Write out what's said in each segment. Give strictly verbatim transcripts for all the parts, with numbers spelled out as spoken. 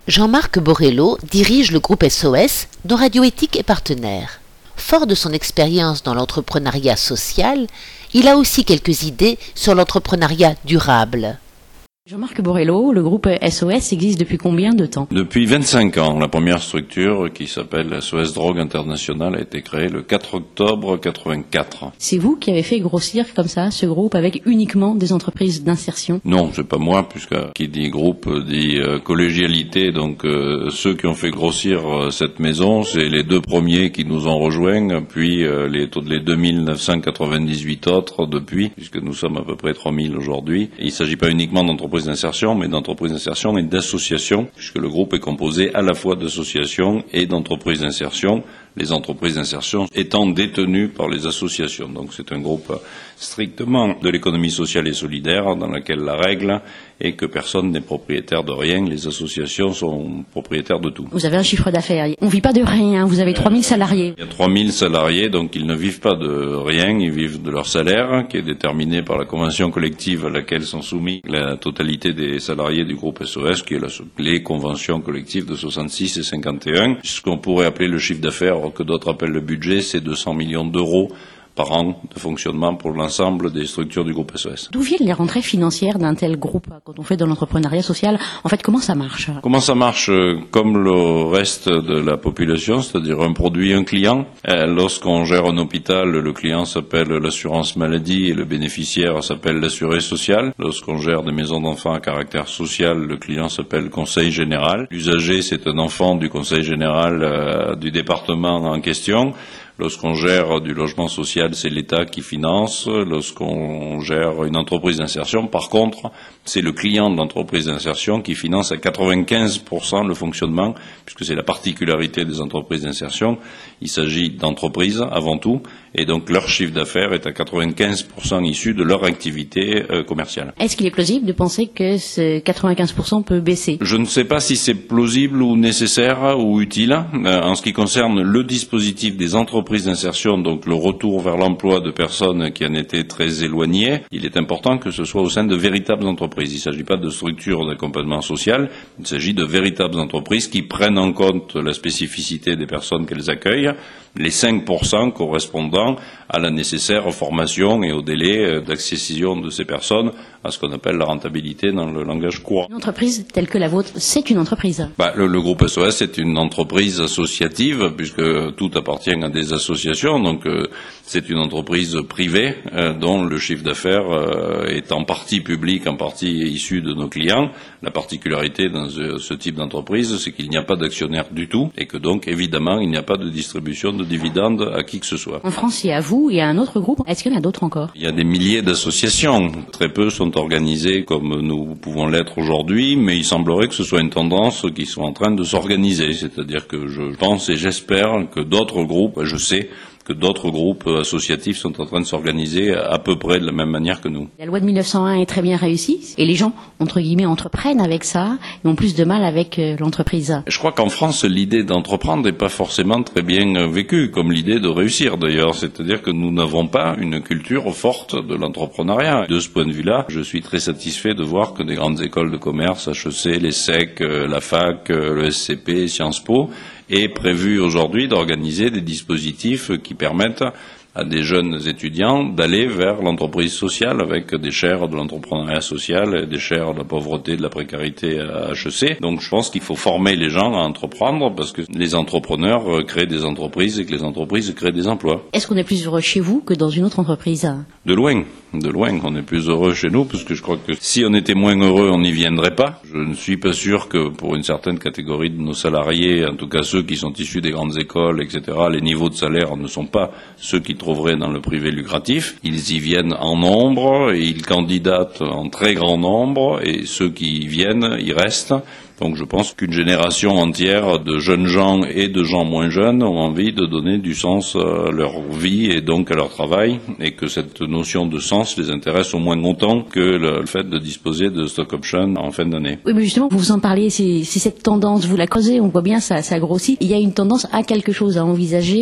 Jean-Marc Borrello dirige le groupe S O S, dont Radio Éthique est partenaire. Fort de son expérience dans l'entrepreneuriat social, il a aussi quelques idées sur l'entrepreneuriat durable. Jean-Marc Borrello, le groupe S O S existe depuis combien de temps? Depuis vingt-cinq ans. La première structure, qui s'appelle S O S Drogue International, a été créée le quatre octobre quatre-vingt-quatre. C'est vous qui avez fait grossir comme ça ce groupe avec uniquement des entreprises d'insertion? Non, c'est pas moi, puisque qui dit groupe dit euh, collégialité. Donc euh, ceux qui ont fait grossir euh, cette maison, c'est les deux premiers qui nous ont rejoints, puis euh, les, les deux mille neuf cent quatre-vingt-dix-huit autres depuis, puisque nous sommes à peu près trois mille aujourd'hui. Il ne s'agit pas uniquement d'entreprises d'insertion, mais d'entreprises d'insertion et d'associations, puisque le groupe est composé à la fois d'associations et d'entreprises d'insertion, les entreprises d'insertion étant détenues par les associations. Donc c'est un groupe strictement de l'économie sociale et solidaire, dans laquelle la règle est que personne n'est propriétaire de rien, les associations sont propriétaires de tout. Vous avez un chiffre d'affaires, on ne vit pas de rien, vous avez trois mille salariés. Il y a trois mille salariés, donc ils ne vivent pas de rien, ils vivent de leur salaire, qui est déterminé par la convention collective à laquelle sont soumis la totalité des salariés du groupe S O S, qui est la, les conventions collectives de soixante-six et cinquante et un. Ce qu'on pourrait appeler le chiffre d'affaires, que d'autres appellent le budget, c'est deux cents millions d'euros par an de fonctionnement pour l'ensemble des structures du groupe S O S. D'où viennent les rentrées financières d'un tel groupe quand on fait de l'entrepreneuriat social? En fait, comment ça marche? Comment ça marche? Comme le reste de la population, c'est-à-dire un produit, un client. Lorsqu'on gère un hôpital, le client s'appelle l'assurance maladie et le bénéficiaire s'appelle l'assuré social. Lorsqu'on gère des maisons d'enfants à caractère social, le client s'appelle le conseil général. L'usager, c'est un enfant du conseil général euh, du département en question. Lorsqu'on gère du logement social, c'est l'État qui finance. Lorsqu'on gère une entreprise d'insertion, par contre, c'est le client de l'entreprise d'insertion qui finance à quatre-vingt-quinze pour cent le fonctionnement, puisque c'est la particularité des entreprises d'insertion. Il s'agit d'entreprises avant tout, et donc leur chiffre d'affaires est à quatre-vingt-quinze pour cent issu de leur activité euh, commerciale. Est-ce qu'il est plausible de penser que ce quatre-vingt-quinze pour cent peut baisser? Je ne sais pas si c'est plausible ou nécessaire ou utile. Euh, en ce qui concerne le dispositif des entreprises d'insertion, donc le retour vers l'emploi de personnes qui en étaient très éloignées, il est important que ce soit au sein de véritables entreprises. Il ne s'agit pas de structures d'accompagnement social, il s'agit de véritables entreprises qui prennent en compte la spécificité des personnes qu'elles accueillent, les cinq pour cent correspondant à la nécessaire formation et au délai d'accession de ces personnes à ce qu'on appelle la rentabilité dans le langage courant. Une entreprise telle que la vôtre, c'est une entreprise. Bah, le, le groupe S O S est une entreprise associative, puisque tout appartient à des associations, donc euh, c'est une entreprise privée euh, dont le chiffre d'affaires euh, est en partie public, en partie issu de nos clients. La particularité dans ce, ce type d'entreprise, c'est qu'il n'y a pas d'actionnaire du tout, et que donc évidemment il n'y a pas de distribution de dividendes à qui que ce soit. En France, il y a vous, il y a un autre groupe. Est-ce qu'il y en a d'autres encore? Il y a des milliers d'associations. Très peu sont organisées comme nous pouvons l'être aujourd'hui, mais il semblerait que ce soit une tendance qui soit en train de s'organiser. C'est-à-dire que je pense et j'espère que d'autres groupes, je sais, que d'autres groupes associatifs sont en train de s'organiser à peu près de la même manière que nous. La loi de mille neuf cent un est très bien réussie et les gens, entre guillemets, entreprennent avec ça et ont plus de mal avec euh, l'entreprise. Je crois qu'en France, l'idée d'entreprendre n'est pas forcément très bien vécue, comme l'idée de réussir d'ailleurs. C'est-à-dire que nous n'avons pas une culture forte de l'entrepreneuriat. De ce point de vue-là, je suis très satisfait de voir que des grandes écoles de commerce, H E C, l'E S S E C, la Fac, le S C P, Sciences Po, est prévu aujourd'hui d'organiser des dispositifs qui permettent à des jeunes étudiants d'aller vers l'entreprise sociale avec des chaires de l'entrepreneuriat social et des chaires de la pauvreté, de la précarité à H E C. Donc je pense qu'il faut former les gens à entreprendre parce que les entrepreneurs créent des entreprises et que les entreprises créent des emplois. Est-ce qu'on est plus heureux chez vous que dans une autre entreprise? De loin, de loin, on est plus heureux chez nous parce que je crois que si on était moins heureux, on n'y viendrait pas. Je ne suis pas sûr que pour une certaine catégorie de nos salariés, en tout cas ceux qui sont issus des grandes écoles, et cetera, les niveaux de salaire ne sont pas ceux qui trouveraient dans le privé lucratif. Ils y viennent en nombre et ils candidatent en très grand nombre et ceux qui y viennent, y restent. Donc je pense qu'une génération entière de jeunes gens et de gens moins jeunes ont envie de donner du sens à leur vie et donc à leur travail et que cette notion de sens les intéresse au moins longtemps que le fait de disposer de stock options en fin d'année. Oui, mais justement, vous en parlez, c'est, c'est cette tendance, vous la creusez, on voit bien ça, ça grossit. Il y a une tendance à quelque chose, à envisager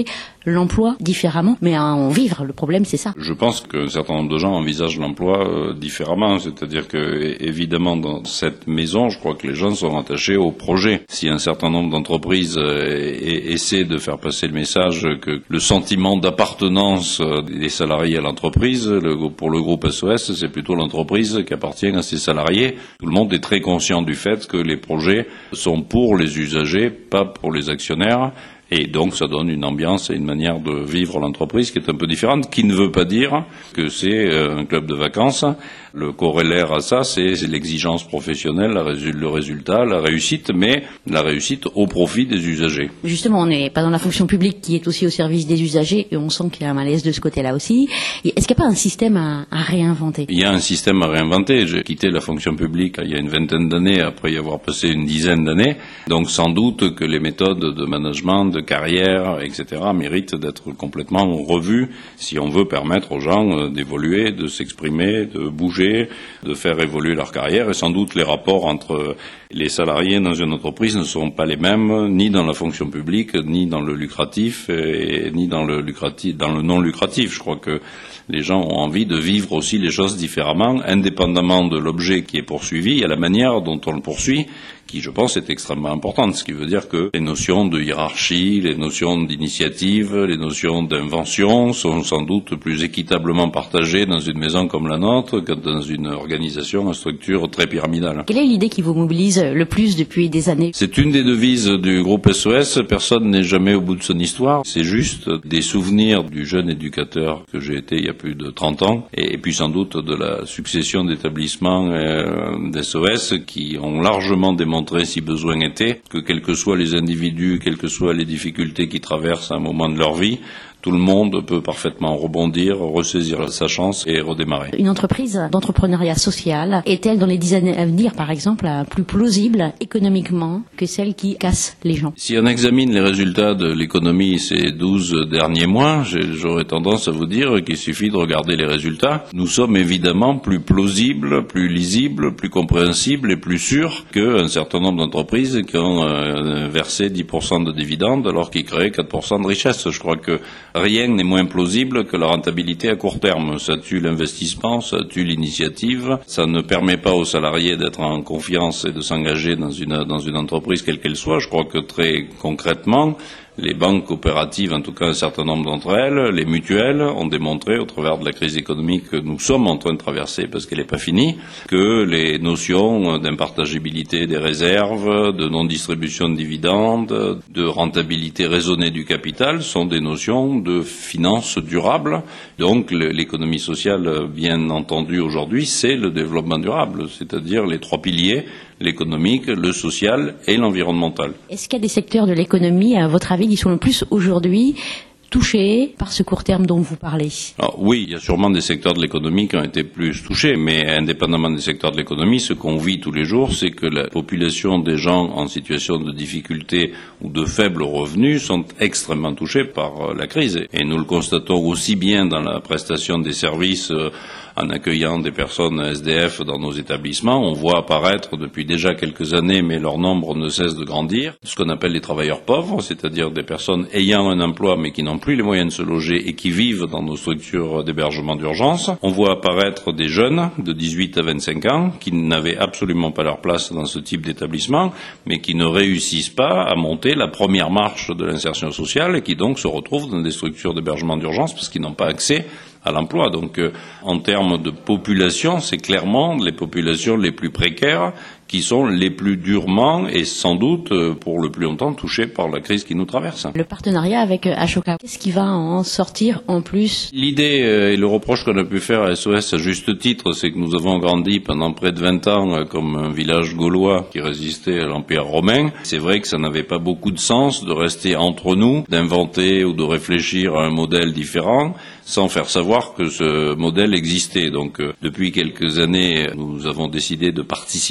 l'emploi différemment, mais à en vivre. Le problème, c'est ça. Je pense qu'un certain nombre de gens envisagent l'emploi euh, différemment. C'est-à-dire que, évidemment, dans cette maison, je crois que les gens sont attachés au projet. Si un certain nombre d'entreprises euh, essaient de faire passer le message que le sentiment d'appartenance des salariés à l'entreprise, le, pour le groupe S O S, c'est plutôt l'entreprise qui appartient à ses salariés. Tout le monde est très conscient du fait que les projets sont pour les usagers, pas pour les actionnaires. Et donc ça donne une ambiance et une manière de vivre l'entreprise qui est un peu différente, qui ne veut pas dire que c'est un club de vacances. Le corollaire à ça, c'est l'exigence professionnelle, le résultat, la réussite, mais la réussite au profit des usagers. Justement, on n'est pas dans la fonction publique qui est aussi au service des usagers et on sent qu'il y a un malaise de ce côté-là aussi. Est-ce qu'il n'y a pas un système à, à réinventer? Il y a un système à réinventer. J'ai quitté la fonction publique il y a une vingtaine d'années, après y avoir passé une dizaine d'années. Donc sans doute que les méthodes de management, de carrière, et cetera méritent d'être complètement revues si on veut permettre aux gens d'évoluer, de s'exprimer, de bouger, de faire évoluer leur carrière. Et sans doute les rapports entre les salariés dans une entreprise ne seront pas les mêmes, ni dans la fonction publique, ni dans le lucratif, et, ni dans le lucratif, dans le non lucratif. Je crois que les gens ont envie de vivre aussi les choses différemment, indépendamment de l'objet qui est poursuivi, et la manière dont on le poursuit, qui, je pense, est extrêmement importante. Ce qui veut dire que les notions de hiérarchie, les notions d'initiative, les notions d'invention sont sans doute plus équitablement partagées dans une maison comme la nôtre que dans une organisation à structure très pyramidale. Quelle est l'idée qui vous mobilise le plus depuis des années? C'est une des devises du groupe S O S. Personne n'est jamais au bout de son histoire. C'est juste des souvenirs du jeune éducateur que j'ai été il y a plus de trente ans, et puis sans doute de la succession d'établissements euh, d'S O S qui ont largement démontré, si besoin était, que quels que soient les individus, quelles que soient les difficultés qui traversent un moment de leur vie, tout le monde peut parfaitement rebondir, ressaisir sa chance et redémarrer. Une entreprise d'entrepreneuriat social est-elle dans les dix années à venir, par exemple, plus plausible économiquement que celle qui casse les gens? Si on examine les résultats de l'économie ces douze derniers mois, j'aurais tendance à vous dire qu'il suffit de regarder les résultats. Nous sommes évidemment plus plausibles, plus lisibles, plus compréhensibles et plus sûrs qu'un certain nombre d'entreprises qui ont euh, versé dix pour cent de dividendes alors qu'ils créaient quatre pour cent de richesse. Je crois que rien n'est moins plausible que la rentabilité à court terme. Ça tue l'investissement, ça tue l'initiative, ça ne permet pas aux salariés d'être en confiance et de s'engager dans une, dans une entreprise quelle qu'elle soit. Je crois que très concrètement, les banques coopératives, en tout cas un certain nombre d'entre elles, les mutuelles, ont démontré au travers de la crise économique que nous sommes en train de traverser parce qu'elle n'est pas finie, que les notions d'impartageabilité des réserves, de non-distribution de dividendes, de rentabilité raisonnée du capital sont des notions de finances durables. Donc l'économie sociale, bien entendu aujourd'hui, c'est le développement durable, c'est-à-dire les trois piliers, l'économique, le social et l'environnemental. Est-ce qu'il y a des secteurs de l'économie, à votre avis, qui sont le plus aujourd'hui touchés par ce court terme dont vous parlez? Alors, oui, il y a sûrement des secteurs de l'économie qui ont été plus touchés, mais indépendamment des secteurs de l'économie, ce qu'on vit tous les jours, c'est que la population des gens en situation de difficulté ou de faible revenu sont extrêmement touchés par la crise. Et nous le constatons aussi bien dans la prestation des services, euh, en accueillant des personnes S D F dans nos établissements. On voit apparaître depuis déjà quelques années, mais leur nombre ne cesse de grandir, ce qu'on appelle les travailleurs pauvres, c'est-à-dire des personnes ayant un emploi mais qui n'ont plus les moyens de se loger et qui vivent dans nos structures d'hébergement d'urgence. On voit apparaître des jeunes de dix-huit à vingt-cinq ans qui n'avaient absolument pas leur place dans ce type d'établissement, mais qui ne réussissent pas à monter la première marche de l'insertion sociale et qui donc se retrouvent dans des structures d'hébergement d'urgence parce qu'ils n'ont pas accès à l'emploi. Donc, euh, en termes de population, c'est clairement les populations les plus précaires qui sont les plus durement et sans doute euh, pour le plus longtemps touchées par la crise qui nous traverse. Le partenariat avec Ashoka, qu'est-ce qui va en sortir en plus? L'idée euh, et le reproche qu'on a pu faire à S O S à juste titre, c'est que nous avons grandi pendant près de vingt ans euh, comme un village gaulois qui résistait à l'Empire romain. C'est vrai que ça n'avait pas beaucoup de sens de rester entre nous, d'inventer ou de réfléchir à un modèle différent sans faire savoir que ce modèle existait. Donc, euh, depuis quelques années, nous avons décidé de participer au développement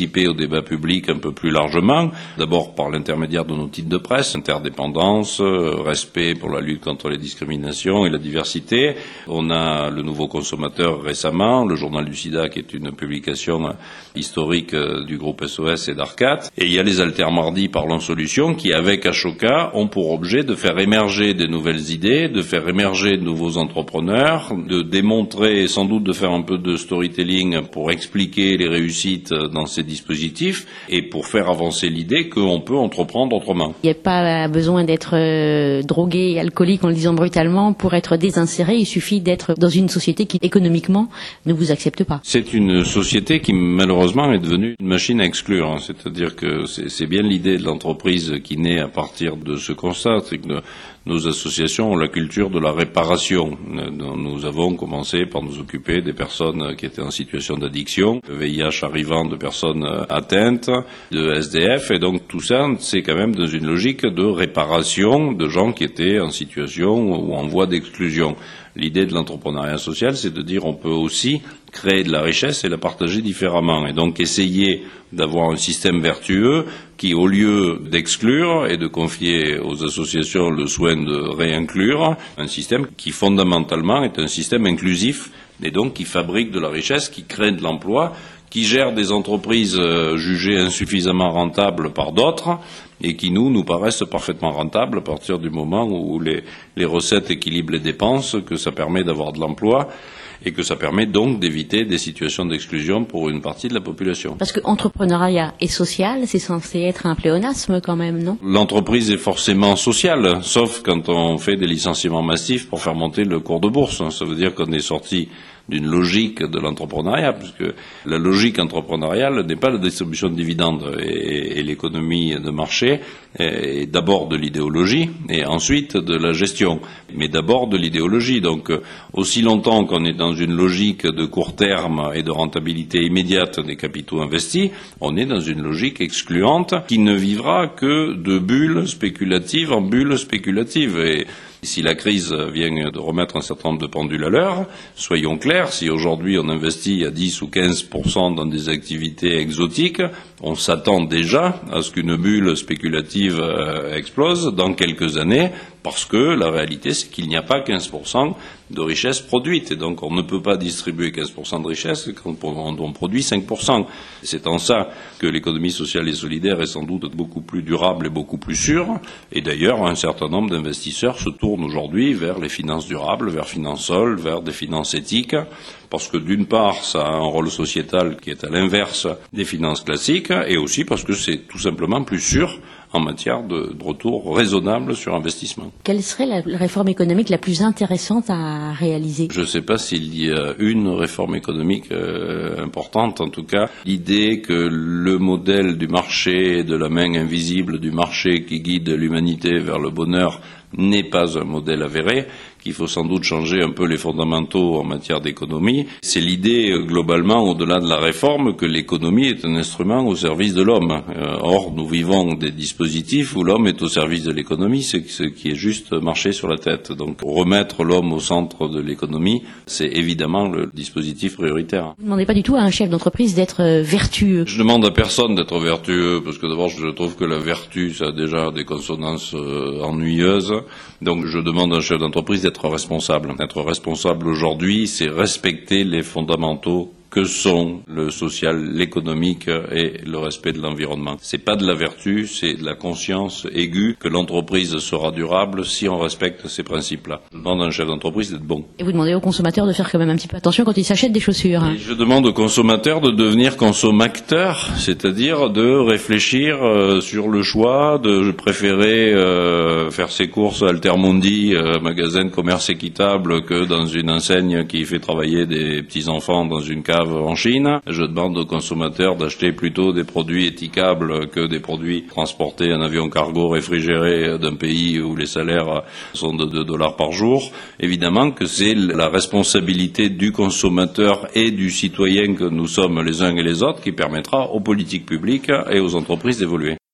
débat public un peu plus largement, d'abord par l'intermédiaire de nos titres de presse, interdépendance, respect pour la lutte contre les discriminations et la diversité. On a le Nouveau Consommateur récemment, le Journal du Sida qui est une publication historique du groupe S O S et d'Arcat. Et il y a les Altermardis Parlons Solutions qui, avec Ashoka, ont pour objet de faire émerger des nouvelles idées, de faire émerger de nouveaux entrepreneurs, de démontrer, sans doute de faire un peu de storytelling pour expliquer les réussites dans ces dispositifs et pour faire avancer l'idée qu'on peut entreprendre autrement. Il n'y a pas besoin d'être euh, drogué et alcoolique, en le disant brutalement, pour être désinséré. Il suffit d'être dans une société qui, économiquement, ne vous accepte pas. C'est une société qui, malheureusement, est devenue une machine à exclure. C'est-à-dire que c'est, c'est bien l'idée de l'entreprise qui naît à partir de ce constat, c'est que nos associations ont la culture de la réparation. Nous avons commencé par nous occuper des personnes qui étaient en situation d'addiction, de V I H arrivant, de personnes atteintes, de S D F, et donc tout ça, c'est quand même dans une logique de réparation de gens qui étaient en situation ou en voie d'exclusion. L'idée de l'entrepreneuriat social, c'est de dire on peut aussi créer de la richesse et la partager différemment. Et donc essayer d'avoir un système vertueux qui, au lieu d'exclure et de confier aux associations le soin de réinclure, un système qui fondamentalement est un système inclusif et donc qui fabrique de la richesse, qui crée de l'emploi, qui gère des entreprises jugées insuffisamment rentables par d'autres et qui, nous, nous paraissent parfaitement rentables à partir du moment où les, les recettes équilibrent les dépenses, que ça permet d'avoir de l'emploi et que ça permet donc d'éviter des situations d'exclusion pour une partie de la population. Parce que entrepreneuriat et social, c'est censé être un pléonasme quand même, non? L'entreprise est forcément sociale, sauf quand on fait des licenciements massifs pour faire monter le cours de bourse. Ça veut dire qu'on est sorti d'une logique de l'entrepreneuriat, puisque la logique entrepreneuriale n'est pas la distribution de dividendes et, et l'économie de marché est d'abord de l'idéologie et ensuite de la gestion, mais d'abord de l'idéologie. Donc aussi longtemps qu'on est dans une logique de court terme et de rentabilité immédiate des capitaux investis, on est dans une logique excluante qui ne vivra que de bulles spéculatives en bulles spéculatives. Et si la crise vient de remettre un certain nombre de pendules à l'heure, soyons clairs, si aujourd'hui on investit à dix ou quinze pour cent dans des activités exotiques, on s'attend déjà à ce qu'une bulle spéculative euh, explose dans quelques années, parce que la réalité c'est qu'il n'y a pas quinze pour cent de richesse produite, et donc on ne peut pas distribuer quinze pour cent de richesse quand on produit cinq pour cent. C'est en ça que l'économie sociale et solidaire est sans doute beaucoup plus durable et beaucoup plus sûre, et d'ailleurs un certain nombre d'investisseurs se tournent aujourd'hui vers les finances durables, vers Finansol, vers des finances éthiques, parce que d'une part ça a un rôle sociétal qui est à l'inverse des finances classiques, et aussi parce que c'est tout simplement plus sûr en matière de, de retour raisonnable sur investissement. Quelle serait la réforme économique la plus intéressante à réaliser? Je ne sais pas s'il y a une réforme économique euh, importante. En tout cas, l'idée que le modèle du marché, de la main invisible du marché qui guide l'humanité vers le bonheur n'est pas un modèle avéré, qu'il faut sans doute changer un peu les fondamentaux en matière d'économie. C'est l'idée, euh, globalement, au-delà de la réforme, que l'économie est un instrument au service de l'homme. Euh, or, nous vivons des dispositifs où l'homme est au service de l'économie, c'est ce qui est juste marcher sur la tête. Donc, remettre l'homme au centre de l'économie, c'est évidemment le dispositif prioritaire. Vous ne demandez pas du tout à un chef d'entreprise d'être euh, vertueux? Je demande à personne d'être vertueux, parce que d'abord, je trouve que la vertu, ça a déjà des consonances euh, ennuyeuses. Donc, je demande à un chef d'entreprise d'être Être responsable. Être responsable aujourd'hui, c'est respecter les fondamentaux que sont le social, l'économique et le respect de l'environnement. C'est pas de la vertu, c'est de la conscience aiguë que l'entreprise sera durable si on respecte ces principes-là. Je demande à un chef d'entreprise d'être bon. Et vous demandez aux consommateurs de faire quand même un petit peu attention quand ils s'achètent des chaussures. Et je demande aux consommateurs de devenir consommateurs, c'est-à-dire de réfléchir euh, sur le choix, de préférer euh, faire ses courses à Altermundi, euh, magasin de commerce équitable, que dans une enseigne qui fait travailler des petits-enfants dans une cave en Chine. Je demande aux consommateurs d'acheter plutôt des produits éthicables que des produits transportés en avion cargo réfrigéré d'un pays où les salaires sont de deux dollars par jour. Évidemment que c'est la responsabilité du consommateur et du citoyen que nous sommes les uns et les autres qui permettra aux politiques publiques et aux entreprises d'évoluer.